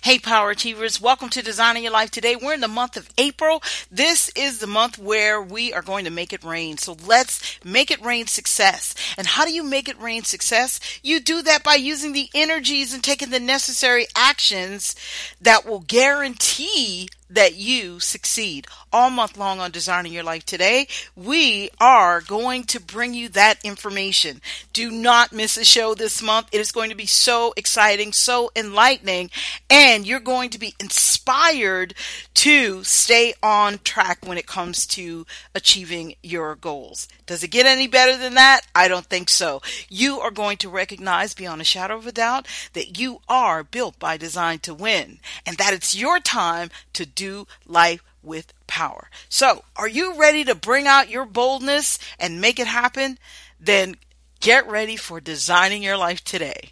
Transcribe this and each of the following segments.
Hey, Power Achievers, welcome to Designing Your Life Today. We're in the month of April. This is the month where we are going to make it rain. So let's make it rain success. And how do you make it rain success? You do that by using the energies and taking the necessary actions that will guarantee that you succeed. All month long on Designing Your Life Today, we are going to bring you that information. Do not miss a show this month. It is going to be so exciting, so enlightening, and you're going to be inspired to stay on track when it comes to achieving your goals. Does it get any better than that? I don't think so. You are going to recognize beyond a shadow of a doubt that you are built by design to win, and that it's your time to do life with power. So, are you ready to bring out your boldness and make it happen? Then get ready for Designing Your Life Today.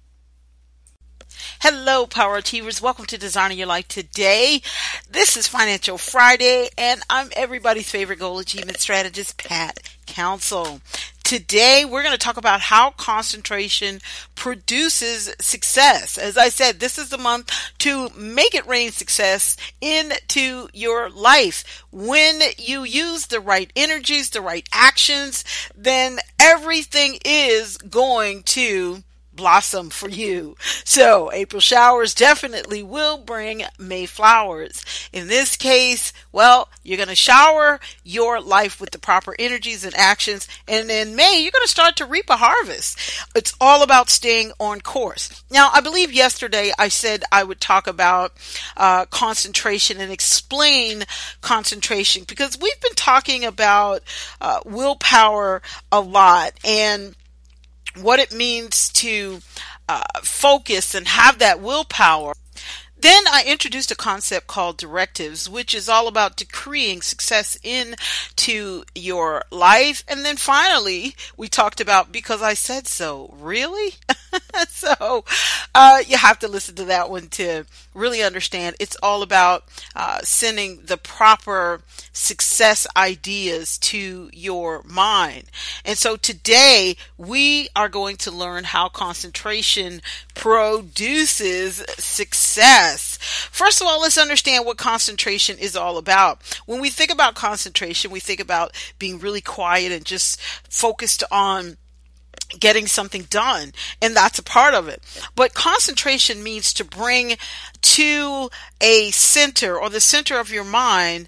Hello, Power Achievers. Welcome to Designing Your Life Today. This is Financial Friday, and I'm everybody's favorite goal achievement strategist, Pat Council. Today, we're going to talk about how concentration produces success. As I said, this is the month to make it rain success into your life. When you use the right energies, the right actions, then everything is going to blossom for you. So April showers definitely will bring May flowers. In this case, well, you're going to shower your life with the proper energies and actions, and in May, you're going to start to reap a harvest. It's all about staying on course. Now, I believe yesterday I said I would talk about concentration and explain concentration, because we've been talking about willpower a lot, and what it means to focus and have that willpower. Then I introduced a concept called directives, which is all about decreeing success into your life. And then finally, we talked about because I said so. Really? So you have to listen to that one to really understand. It's all about sending the proper success ideas to your mind. And so today we are going to learn how concentration produces success. First of all, let's understand what concentration is all about. When we think about concentration, we think about being really quiet and just focused on getting something done, and that's a part of it. But concentration means to bring to a center, or the center of your mind,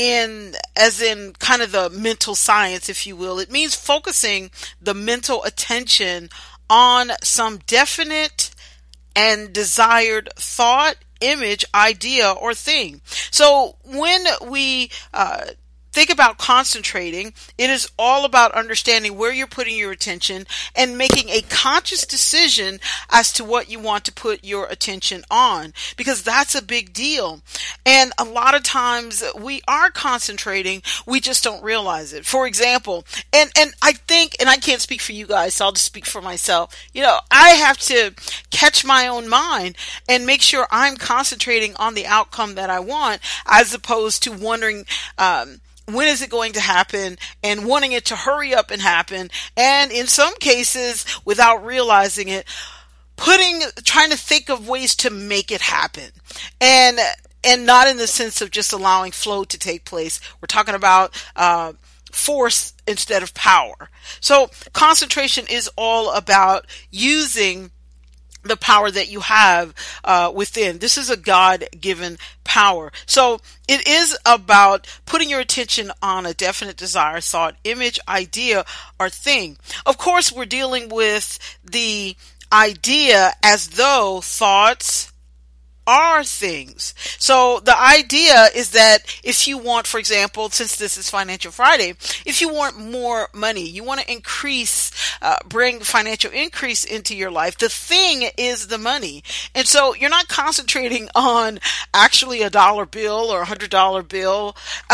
as in kind of the mental science, if you will. It means focusing the mental attention on some definite and desired thought, image, idea, or thing. So when we think about concentrating, it is all about understanding where you're putting your attention and making a conscious decision as to what you want to put your attention on, because that's a big deal. And a lot of times we are concentrating, we just don't realize it. For example, and I think, and I can't speak for you guys, so I'll just speak for myself. I have to catch my own mind and make sure I'm concentrating on the outcome that I want, as opposed to wondering, when is it going to happen, and wanting it to hurry up and happen, and in some cases, without realizing it, trying to think of ways to make it happen, and not in the sense of just allowing flow to take place. We're talking about force instead of power. So concentration is all about using the power that you have within. This is a God-given power. So it is about putting your attention on a definite desire, thought, image, idea, or thing. Of course, we're dealing with the idea as though thoughts are things. So the idea is that if you want, for example, since this is Financial Friday, if you want more money, you want to bring financial increase into your life, the thing is the money. And so you're not concentrating on actually a dollar bill or $100 bill,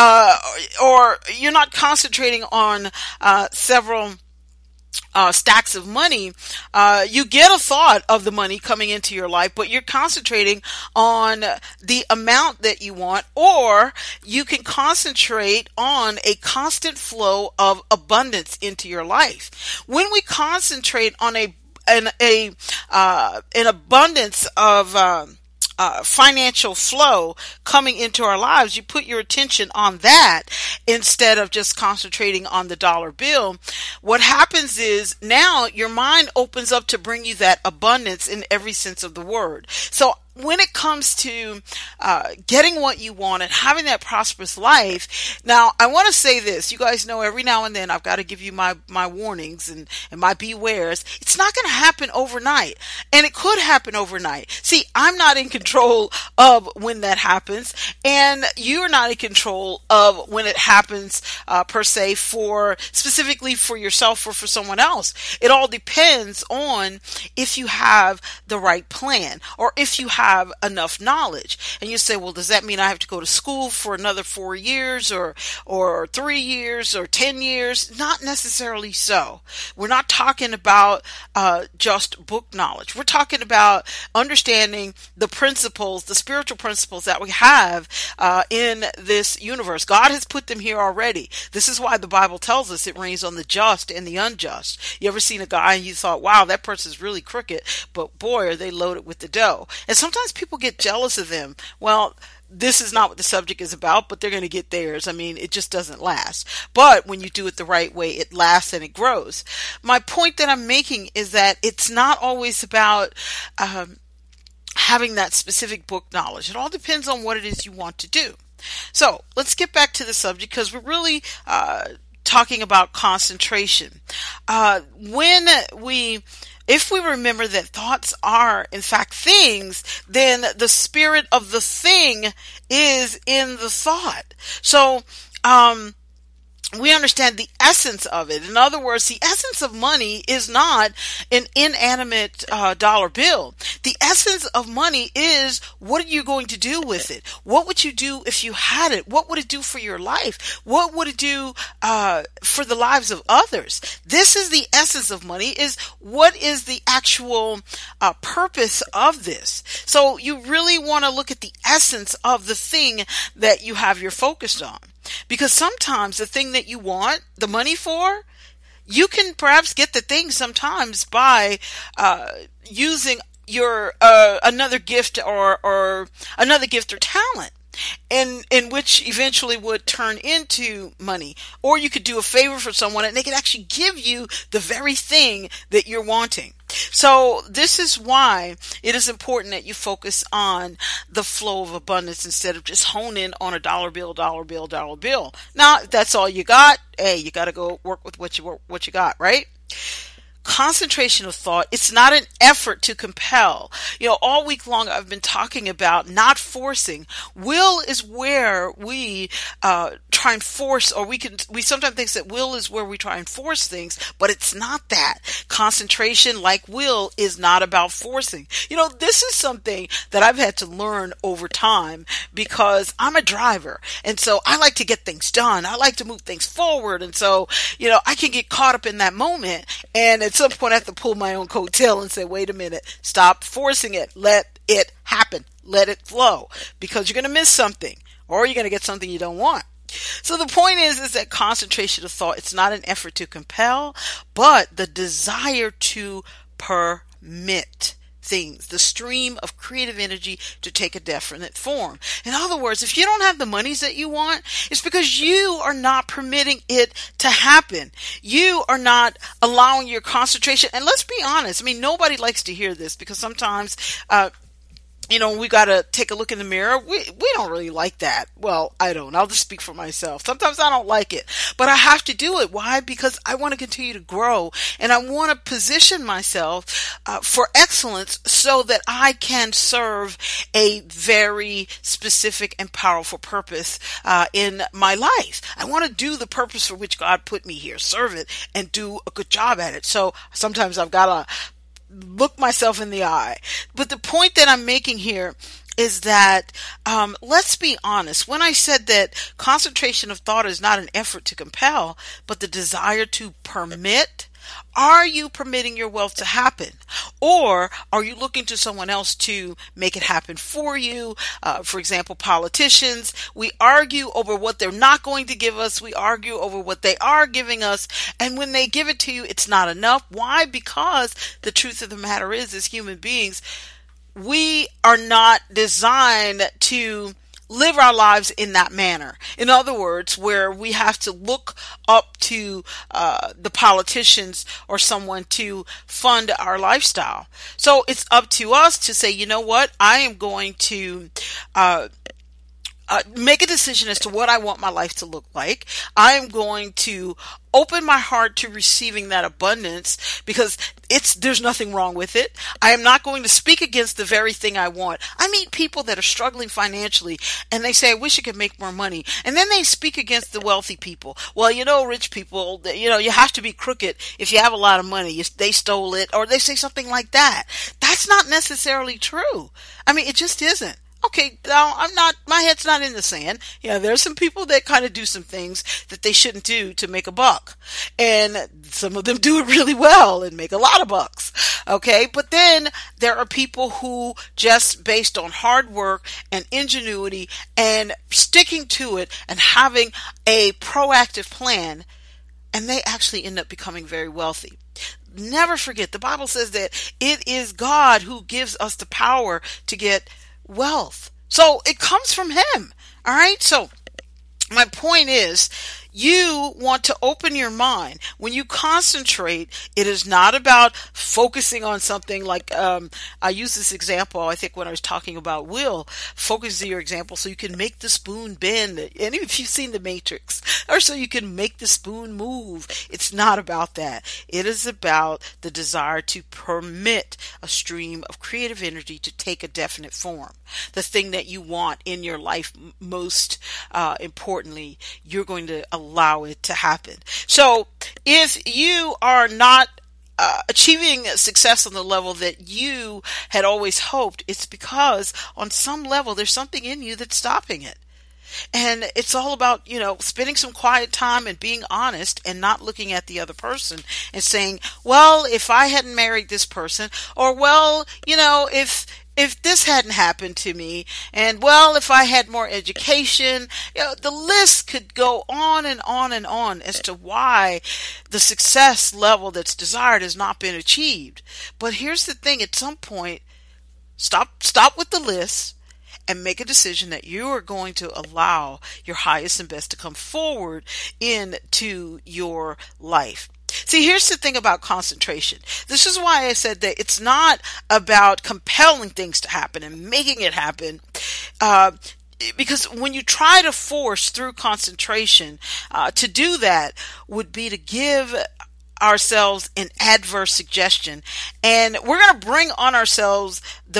or you're not concentrating on several stacks of money. You get a thought of the money coming into your life, but you're concentrating on the amount that you want, or you can concentrate on a constant flow of abundance into your life. When we concentrate on an abundance of financial flow coming into our lives, you put your attention on that instead of just concentrating on the dollar bill. What happens is now your mind opens up to bring you that abundance in every sense of the word. So when it comes to getting what you want and having that prosperous life, now I want to say this. You guys know every now and then I've got to give you my warnings and my bewares. It's not going to happen overnight, and it could happen overnight. See, I'm not in control of when that happens, and you're not in control of when it happens per se, for specifically for yourself or for someone else. It all depends on if you have the right plan or if you have enough knowledge. And you say, well, does that mean I have to go to school for another 4 years or 3 years or 10 years? Not necessarily so. We're not talking about just book knowledge. We're talking about understanding the principles, the spiritual principles that we have in this universe. God has put them here already. This is why the Bible tells us it rains on the just and the unjust. You ever seen a guy and you thought, wow, that person's really crooked, but boy, are they loaded with the dough. And sometimes people get jealous of them. Well, this is not what the subject is about, but they're going to get theirs. I mean, it just doesn't last. But when you do it the right way, it lasts and it grows. My point that I'm making is that it's not always about having that specific book knowledge. It all depends on what it is you want to do. So let's get back to the subject, because we're really talking about concentration. If we remember that thoughts are, in fact, things, then the spirit of the thing is in the thought. So, we understand the essence of it. In other words, the essence of money is not an inanimate dollar bill. The essence of money is, what are you going to do with it? What would you do if you had it? What would it do for your life? What would it do for the lives of others? This is the essence of money, is what is the actual purpose of this. So you really want to look at the essence of the thing that you have your focus on. Because sometimes the thing that you want the money for, you can perhaps get the thing sometimes by using your another gift or another gift or talent, in which eventually would turn into money. Or you could do a favor for someone and they could actually give you the very thing that you're wanting. So this is why it is important that you focus on the flow of abundance instead of just hone in on a dollar bill, dollar bill, dollar bill. Now, if that's all you got, hey, you got to go work with what you got, right? Concentration of thought, it's not an effort to compel. All week long I've been talking about not forcing. Will is where we try and force, or we sometimes think that will is where we try and force things, but it's not that. Concentration, like will, is not about forcing. This is something that I've had to learn over time, because I'm a driver, and so I like to get things done. I like to move things forward, and so, I can get caught up in that moment, and at some point I have to pull my own coattail and say, wait a minute, stop forcing it. Let it happen. Let it flow, because you're going to miss something, or you're going to get something you don't want. So the point is that concentration of thought, it's not an effort to compel, but the desire to permit things, the stream of creative energy to take a definite form. In other words, if you don't have the monies that you want, it's because you are not permitting it to happen. You are not allowing your concentration. And let's be honest, nobody likes to hear this, because sometimes we got to take a look in the mirror. We don't really like that. Well, I don't. I'll just speak for myself. Sometimes I don't like it, but I have to do it. Why? Because I want to continue to grow, and I want to position myself for excellence so that I can serve a very specific and powerful purpose in my life. I want to do the purpose for which God put me here, serve it, and do a good job at it. So sometimes I've got to look myself in the eye. But the point that I'm making here is that let's be honest. When I said that concentration of thought is not an effort to compel, but the desire to permit, are you permitting your wealth to happen? Or are you looking to someone else to make it happen for you? For example, politicians, we argue over what they're not going to give us. We argue over what they are giving us. And when they give it to you, it's not enough. Why? Because the truth of the matter is, as human beings, we are not designed to live our lives in that manner. In other words, where we have to look up to the politicians or someone to fund our lifestyle. So it's up to us to say, you know what, I am going to make a decision as to what I want my life to look like. I am going to open my heart to receiving that abundance because there's nothing wrong with it. I am not going to speak against the very thing I want. I meet people that are struggling financially and they say, I wish I could make more money. And then they speak against the wealthy people. Well, rich people, you have to be crooked if you have a lot of money. They stole it, or they say something like that. That's not necessarily true. I mean, it just isn't. Okay, now my head's not in the sand. Yeah, there's some people that kind of do some things that they shouldn't do to make a buck. And some of them do it really well and make a lot of bucks. Okay, but then there are people who just based on hard work and ingenuity and sticking to it and having a proactive plan, and they actually end up becoming very wealthy. Never forget, the Bible says that it is God who gives us the power to get wealth. So it comes from him. All right. So my point is, you want to open your mind. When you concentrate, it is not about focusing on something like, I use this example, I think when I was talking about will, focus your example so you can make the spoon bend. And if you've seen The Matrix, or so you can make the spoon move. It's not about that. It is about the desire to permit a stream of creative energy to take a definite form. The thing that you want in your life, most importantly, you're going to allow it to happen. So if you are not achieving success on the level that you had always hoped, it's because on some level there's something in you that's stopping it. And it's all about, spending some quiet time and being honest and not looking at the other person and saying, well, if I hadn't married this person, or well, if this hadn't happened to me, and well, if I had more education, the list could go on and on and on as to why the success level that's desired has not been achieved. But here's the thing, at some point, stop with the list and make a decision that you are going to allow your highest and best to come forward into your life. See, here's the thing about concentration. This is why I said that it's not about compelling things to happen and making it happen. Because when you try to force through concentration, to do that would be to give ourselves an adverse suggestion, and we're going to bring on ourselves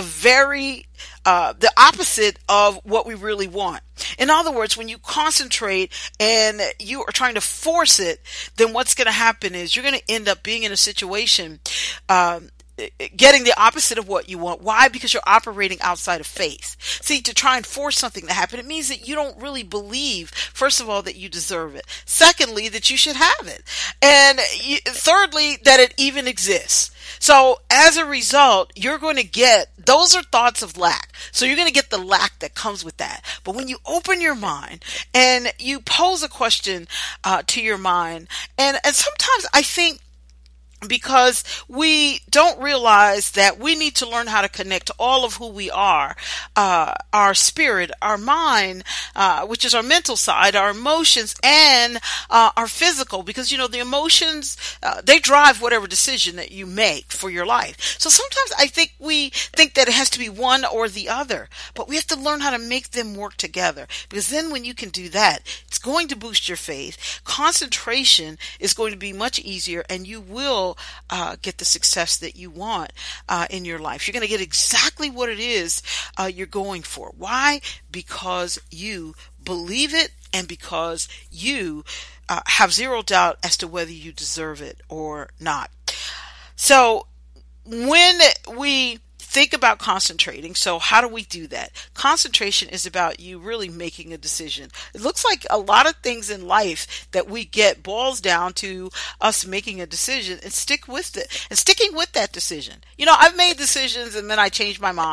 the opposite of what we really want. In other words, when you concentrate and you are trying to force it, then what's going to happen is you're going to end up being in a situation, getting the opposite of what you want. Why? Because you're operating outside of faith. See, to try and force something to happen, it means that you don't really believe, first of all, that you deserve it. Secondly, that you should have it. And thirdly, that it even exists. So as a result, you're going to get, those are thoughts of lack. So you're going to get the lack that comes with that. But when you open your mind and you pose a question to your mind, and sometimes I think, because we don't realize that we need to learn how to connect all of who we are, our spirit, our mind, which is our mental side, our emotions, and our physical, because the emotions, they drive whatever decision that you make for your life. So sometimes I think we think that it has to be one or the other, but we have to learn how to make them work together, because then when you can do that, it's going to boost your faith. Concentration is going to be much easier, and you will get the success that you want in your life. You're going to get exactly what it is you're going for. Why? Because you believe it, and because you have zero doubt as to whether you deserve it or not. So when we think about concentrating, so how do we do that? Concentration is about you really making a decision. It looks like a lot of things in life that we get boils down to us making a decision and stick with it and sticking with that decision. I've made decisions and then I changed my mind.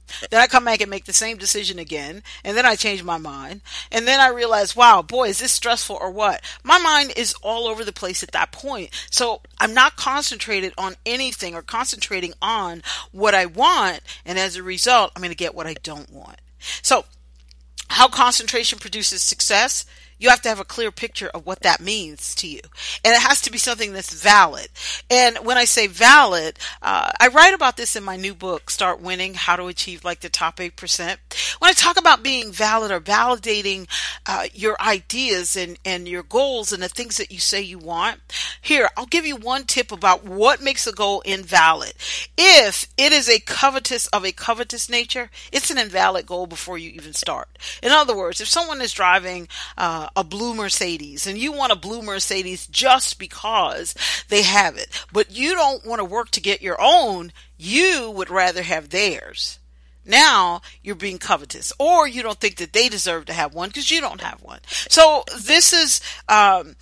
Then I come back and make the same decision again. And then I change my mind. And then I realize, wow, boy, is this stressful or what? My mind is all over the place at that point. So I'm not concentrated on anything or concentrating on what I want. And as a result, I'm going to get what I don't want. So how concentration produces success? You have to have a clear picture of what that means to you. And it has to be something that's valid. And when I say valid, I write about this in my new book, Start Winning, How to Achieve Like the Top 8%. When I talk about being valid or validating your ideas and your goals and the things that you say you want, here, I'll give you one tip about what makes a goal invalid. If it is a covetous nature, it's an invalid goal before you even start. In other words, if someone is driving a blue Mercedes and you want a blue Mercedes just because they have it, but you don't want to work to get your own, you would rather have theirs. Now you're being covetous, or you don't think that they deserve to have one because you don't have one. So this is an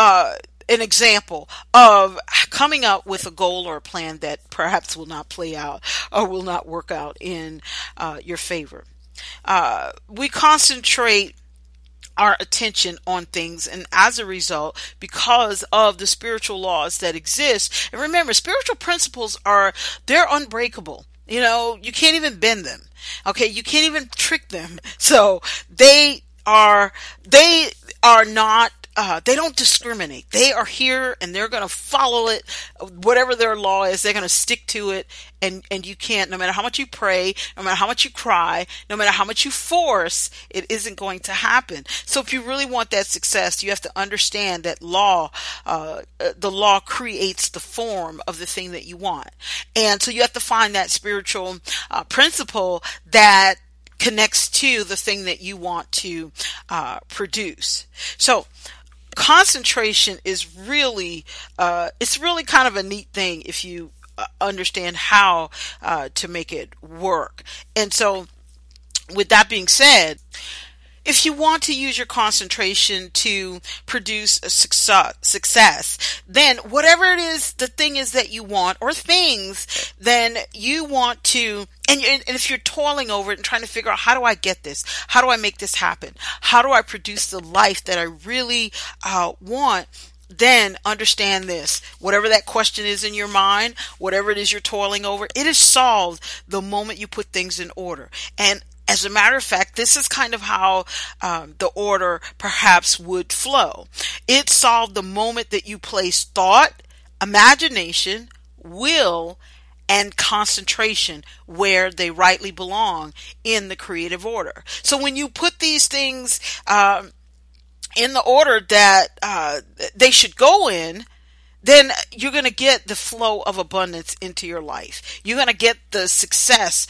example of coming up with a goal or a plan that perhaps will not play out or will not work out in your favor. We concentrate our attention on things, and as a result, because of the spiritual laws that exist, and remember, spiritual principles they're unbreakable. You know, you can't even bend them. Okay, you can't even trick them. So they are not, they don't discriminate. They are here and they're going to follow it. Whatever their law is, they're going to stick to it. And you can't, no matter how much you pray, no matter how much you cry, no matter how much you force, it isn't going to happen. So if you really want that success, you have to understand that the law creates the form of the thing that you want. And so you have to find that spiritual principle that connects to the thing that you want to produce. So concentration is really, it's really kind of a neat thing if you understand how to make it work. And so with that being said, if you want to use your concentration to produce a success, then whatever it is, the thing is that you want, or things, then you want to, and if you're toiling over it and trying to figure out, how do I get this? How do I make this happen? How do I produce the life that I really want? Then understand this. Whatever that question is in your mind, whatever it is you're toiling over, it is solved the moment you put things in order. And as a matter of fact, this is kind of how the order perhaps would flow. It's solved the moment that you place thought, imagination, will, and concentration where they rightly belong in the creative order. So when you put these things in the order that they should go in, then you're going to get the flow of abundance into your life. You're going to get the success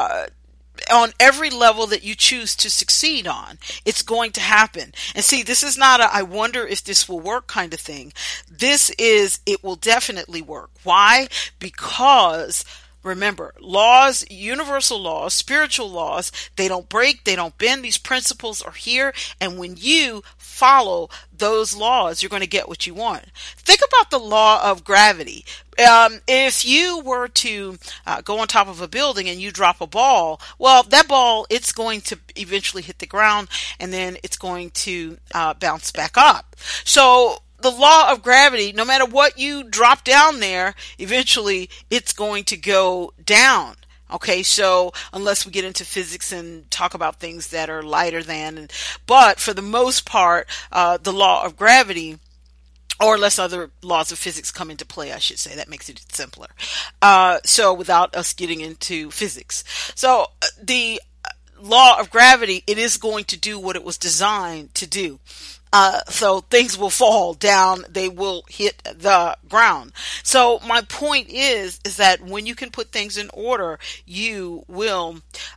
on every level that you choose to succeed on. It's going to happen. And see, this is not I wonder if this will work kind of thing. This is, it will definitely work. Why? Because remember, laws, universal laws, spiritual laws, they don't break, they don't bend. These principles are here. And when you follow those laws, you're going to get what you want. Think about the law of gravity. If you were to go on top of a building and you drop a ball, well, that ball, it's going to eventually hit the ground and then it's going to bounce back up. So the law of gravity, no matter what you drop down there, eventually it's going to go down. Okay, so unless we get into physics and talk about things that are lighter than, but for the most part, the law of gravity, or unless other laws of physics come into play, I should say, that makes it simpler. So without us getting into physics. So the law of gravity, it is going to do what it was designed to do. So things will fall down, they will hit the ground. So my point is that when you can put things in order, you will,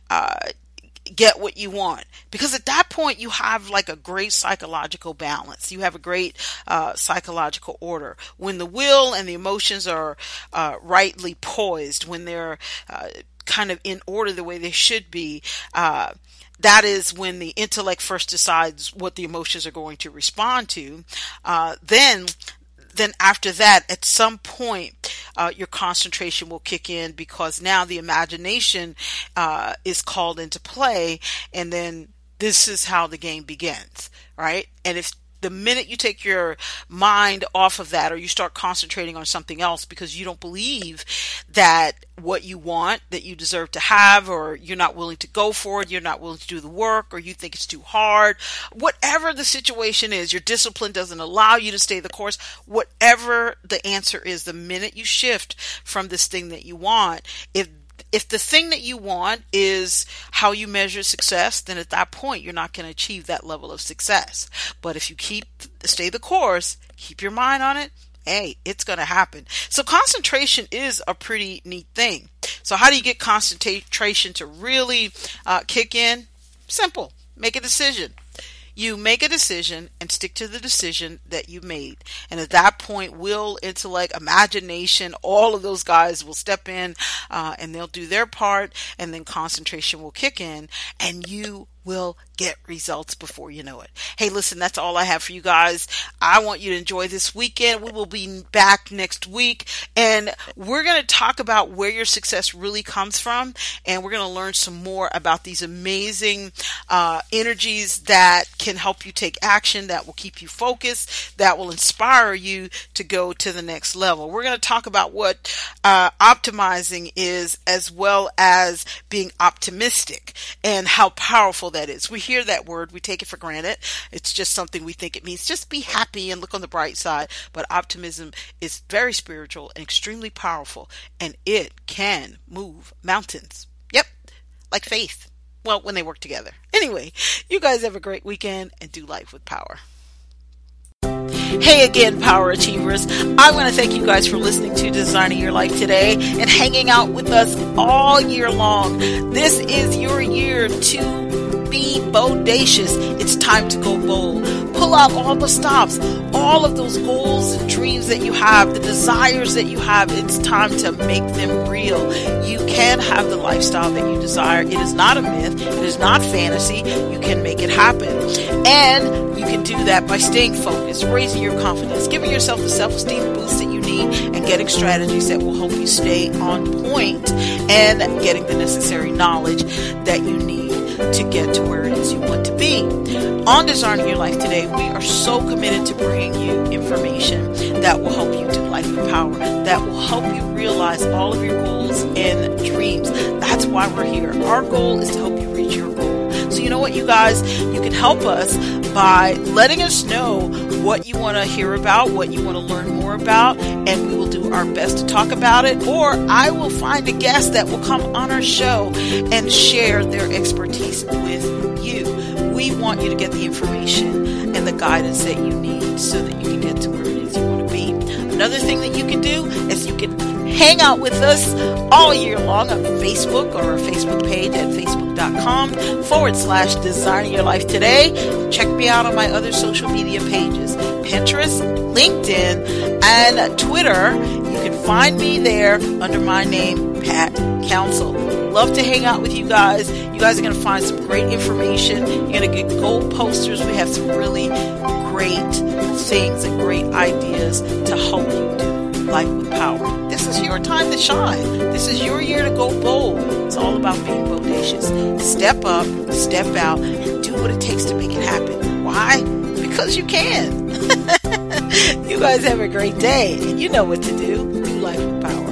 get what you want. Because at that point, you have like a great psychological balance. You have a great, psychological order. When the will and the emotions are, rightly poised, when they're, kind of in order the way they should be, that is when the intellect first decides what the emotions are going to respond to. Then then after that, at some point, your concentration will kick in, because now the imagination is called into play, and then this is how the game begins, right? And if the minute you take your mind off of that, or you start concentrating on something else because you don't believe that what you want, that you deserve to have, or you're not willing to go for it, you're not willing to do the work, or you think it's too hard, whatever the situation is, your discipline doesn't allow you to stay the course, whatever the answer is, the minute you shift from this thing that you want, if the thing that you want is how you measure success, then at that point, you're not going to achieve that level of success. But if you stay the course, keep your mind on it, hey, it's going to happen. So concentration is a pretty neat thing. So how do you get concentration to really kick in? Simple. Make a decision. You make a decision and stick to the decision that you made. And at that point, will, intellect, imagination, all of those guys will step in and they'll do their part, and then concentration will kick in, and you will get results before you know it. Hey, listen, that's all I have for you guys. I want you to enjoy this weekend. We will be back next week, and we're going to talk about where your success really comes from, and we're going to learn some more about these amazing energies that can help you take action, that will keep you focused, that will inspire you to go to the next level. We're going to talk about what optimizing is, as well as being optimistic, and how powerful that is. We hear that word, we take it for granted. It's just something we think it means. Just be happy and look on the bright side. But optimism is very spiritual and extremely powerful, and it can move mountains. Yep, like faith. Well, when they work together. Anyway, you guys have a great weekend, and do life with power. Hey again, Power Achievers. I want to thank you guys for listening to Designing Your Life Today and hanging out with us all year long. This is your year to be bodacious. It's time to go bold. Pull out all the stops, all of those goals and dreams that you have, the desires that you have. It's time to make them real. You can have the lifestyle that you desire. It is not a myth. It is not fantasy. You can make it happen. And you can do that by staying focused, raising your confidence, giving yourself the self-esteem boost that you need, and getting strategies that will help you stay on point, and getting the necessary knowledge that you need to get to where it is you want to be. On Designing Your Life Today, we are so committed to bringing you information that will help you do life with power, that will help you realize all of your goals and dreams. That's why we're here. Our goal is to help you reach your goal. So you know what, you guys, you can help us by letting us know what you want to hear about, what you want to learn more about, and we will do our best to talk about it. Or I will find a guest that will come on our show and share their expertise with you. We want you to get the information and the guidance that you need so that you can get to where it is you want to be. Another thing that you can do is you can hang out with us all year long on Facebook, or our Facebook page at facebook.com/Designing Your Life Today. Check me out on my other social media pages, Pinterest, LinkedIn, and Twitter. You can find me there under my name, Pat Council. Love to hang out with you guys. You guys are going to find some great information. You're going to get gold posters. We have some really great things and great ideas to help you do life with power. This is your time to shine. This is your year to go bold. It's all about being bodacious. Step up, step out, and do what it takes to make it happen. Why? Because you can. You guys have a great day, and you know what to do. Do life with power.